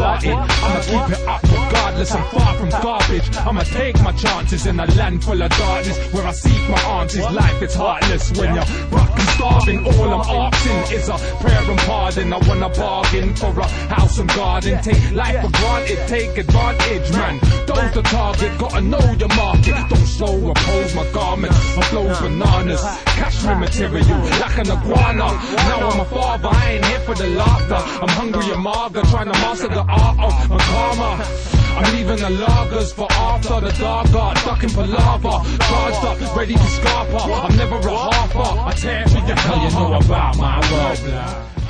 started. I'ma keep it up regardless, I'm far from garbage. I'ma take my chances in a land full of darkness, where I seek my answers. Life is heartless when you're fucking starving. All I'm asking is a prayer and pardon. I wanna bargain for a house and garden. Take life for granted, take advantage, man. Those the target, gotta know your market. Don't slow or pose my garment. My flow's bananas, cashmere material like an iguana. Now I'm a father, I ain't here for the laughter. I'm hungry and mager, trying to master the art of my karma. I'm leaving the lagers for after the dark art, ducking palaver, charged up, ready to scarper. I'm never a harper, I tear for your hell, you know about my world, blood.